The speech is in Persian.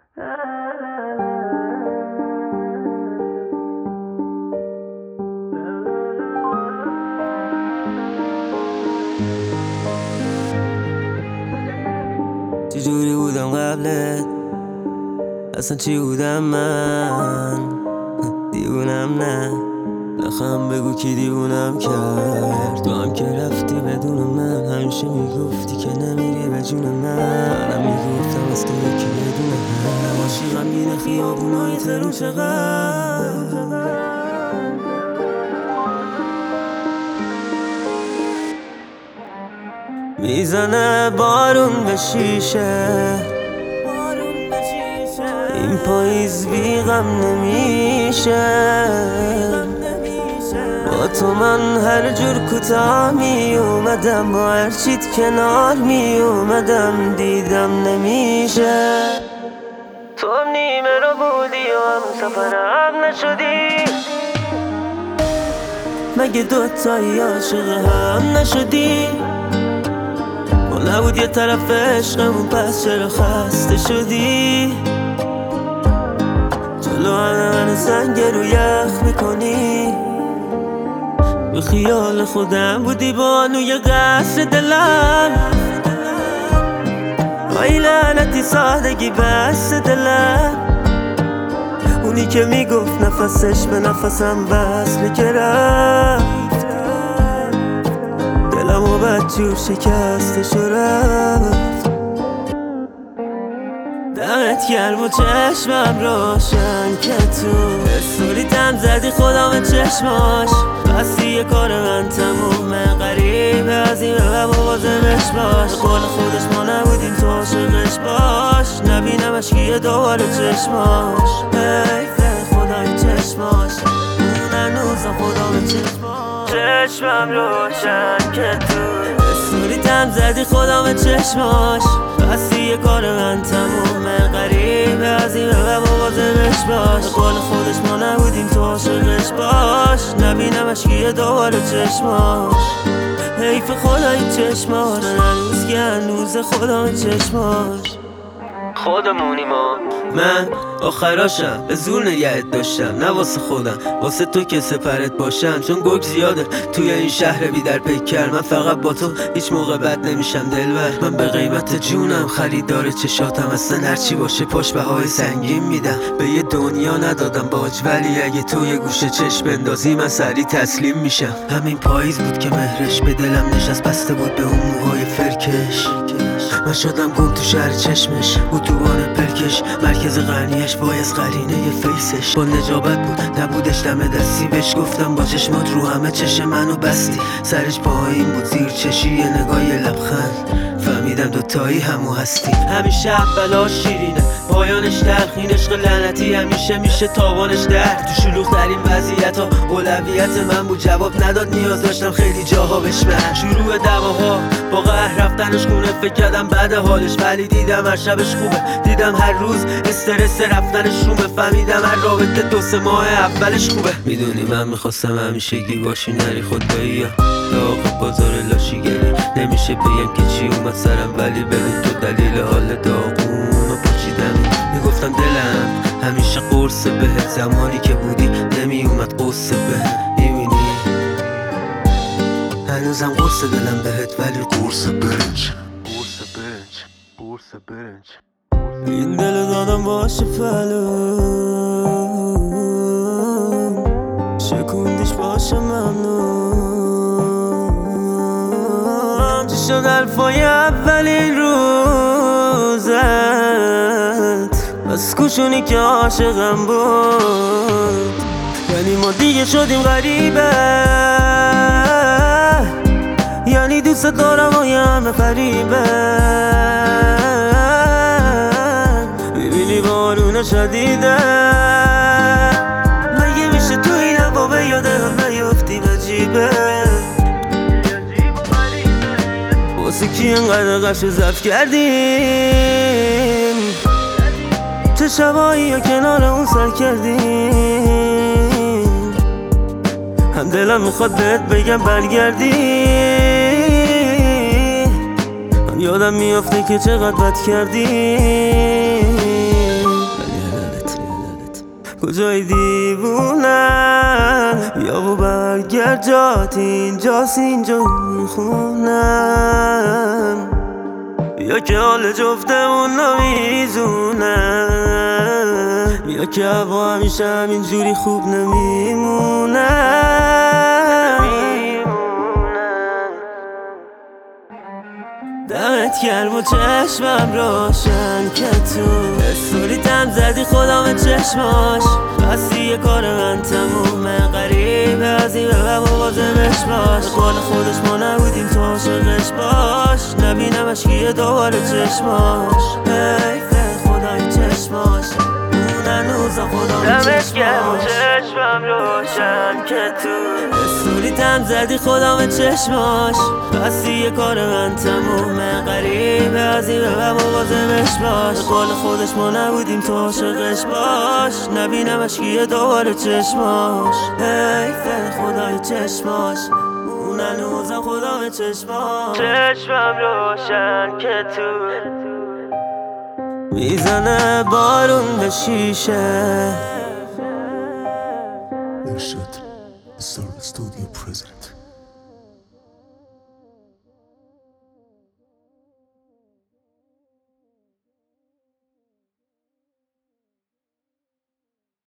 چجوری بودم قبلت؟ اصلا چی بودم من؟ دیوونم نه نخواهم بگو کی دیوونم کرد. تو هم که رفتی بدون من، همیشه میگفتی که نمیری به جون منم میگفتم از تو یکی بدون هم. نباشی غمگین خیابونای تهرون چقدر میزنه بارون به شیشه، این پاییز بی غم نمیشه. با تو من هر جور کوتاه می اومدم، با هر چیت کنار می اومدم، دیدم نمیشه. تو هم نیمه رو بودی و هم سفرم نشدی، مگه دوتایی عاشق هم نشدی؟ ما نبود یه طرف عشقمون، پس چرا خسته شدی؟ جلو همه من زنگ رو یخ میکنی. به خیال خودم بودی بانوی قصر دلم، آی لعنتی سادگی بس دلم. اونی که میگفت نفسش به نفسم وصله که رفت، دلم و بدجور شکستش و رفت. دمت گرم و چشمم روشن که تو استوریتم زدی خودم چشماش. بستی یه کار من تمومه، غریبه از این به بازمش باش. قول خودش ما نبودیم تو عاشقش باش، نبینمش که یه دوباره چشماش. حیفه خدای چشماش، اون هنوزم خدا به چشماش. چشمم روشن که تو استوریتم زدی خودم چشماش. بستی یه کار من تمومه، غریبه از این به بازمش باش. قول خودش ما نبودیم تو عاشقش باش، نبینمش که یه دوباره چشماش. حیف خدای چشماش، هنوز که هنوز خدا چشماش. خودمونی ما، من آخراشم به زور نگهت داشتم، نه واسه خودم، واسه تو که سپرت باشم. چون گرگ زیاده توی این شهر بی در پیکر، من فقط با تو هیچ موقع بد نمیشم دلبر. من به قیمت جونم خریدار چشاتم، اصلا هرچی باشه پشت بهای سنگین میدم. به یه دنیا ندادم باج، ولی اگه تو یه گوشه چشم بندازی من سریع تسلیم میشم. همین پاییز بود که مهرش به دلم نشست، بسته بود به اون موهای فرکش. من شدم گم تو شهر چشمش، اتوبان پرکش، مرکز غنیش باعث قرینه فیسش. با نجابت بود نبودش دم دستی، بهش گفتم با چشمات رو همه چشم منو بستی. سرش پایین بود زیر چشی، یه نگاه یه لبخند، فهمیدم دوتایی همو هستی. همیشه اولاش شیرینه پایانش تلخین، عشق لعنتی همیشه میشه تاوانش درد. تو شلوغ ترین وضعیت ها اولویت من بود، جواب نداد نیاز داشتم خیلی جاها بشمن. شروع دعواها با قهر رفتنش خونه، فکر کردم بعد حالش، ولی دیدم هر شبش خوبه. دیدم هر روز استرس رفتنش رومه، فهمیدم هر رابطه 2-3 ماه اولش خوبه. میدونی من میخواستم همیشگی باشی، نری خدایی داغ بازار لاشیگری. نمیشه بگم که چی اومد سرم، ولی ببین تو دلیل حال داغون و پاچیدم. میگفتم دلم همیشه قرصه بهت، زمانی که بودی نمیومد قصه بهت. میبینی هنوزم قرص دلم بهت، ولی قرص برنج، قرص برنج، قرص برنج. این دل دادم باشه فلون، شکوندیش باشه ممنون. چی شد حرفای اولین روزت، بس کوشونی که عاشقم بود. یعنی ما دیگه شدیم غریبه، یعنی دوست دارم و یه همه فریبه. میبینی بارون شدیده، مگه میشه تو این هوا به یاد هم نیفتیم؟ عجیبه واسه کی انقدر قشو ضبط کردیم، چه شبایی ها کنار اون سر کردیم. هم دلم میخواد بهت بگم برگردی، هم یادم میافته که چقدر بد کردیم. کجای دیوونم یا و برگرد جات اینجاست اینجا میخونم یا که حال جفتمون نمیزونم یا که هوا همیشه همینجوری خوب نمیمونم دمت گرم و چشمم روشن که تو استوریتم زدی خودم چشماش بستی یه کار من تمومه غریبه از این به موازمش باش قول خودش ما نبودیم تو عاشقش باش نبینمش که دوباره چشماش حیفه خدای چشماش اون هنوزا خدا دمت گرم و چشمم روشن که تو استوریتم زدی خودم چشماش بستی یه کار من تمومه غریبه از این به موازمش باش قول خودش ما نبودیم تو عاشقش باش نبینمش که دوباره چشماش حیفه خدای چشماش اون هنوزم خدا چشماش چشمم روشن که تو میزنه بارون به شیشه Irshad, the Studio President.